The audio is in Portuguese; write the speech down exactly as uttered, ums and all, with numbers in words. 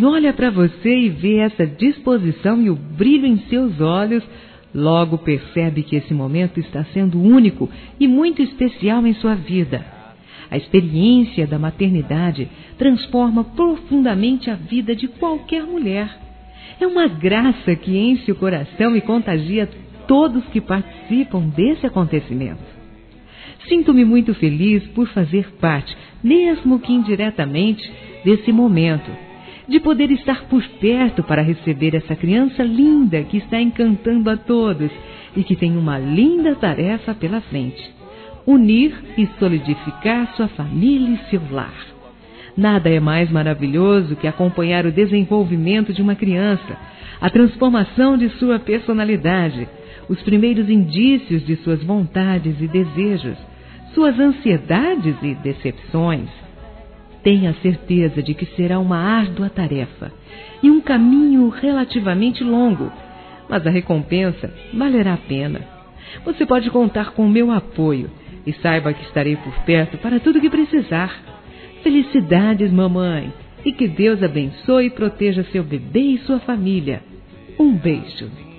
quem olha para você e vê essa disposição e o brilho em seus olhos, logo percebe que esse momento está sendo único e muito especial em sua vida. A experiência da maternidade transforma profundamente a vida de qualquer mulher. É uma graça que enche o coração e contagia todos que participam desse acontecimento. Sinto-me muito feliz por fazer parte, mesmo que indiretamente, desse momento, de poder estar por perto para receber essa criança linda que está encantando a todos e que tem uma linda tarefa pela frente: unir e solidificar sua família e seu lar. Nada é mais maravilhoso que acompanhar o desenvolvimento de uma criança, a transformação de sua personalidade, os primeiros indícios de suas vontades e desejos, suas ansiedades e decepções. Tenha certeza de que será uma árdua tarefa e um caminho relativamente longo, mas a recompensa valerá a pena. Você pode contar com o meu apoio e saiba que estarei por perto para tudo que precisar. Felicidades, mamãe, e que Deus abençoe e proteja seu bebê e sua família. Um beijo.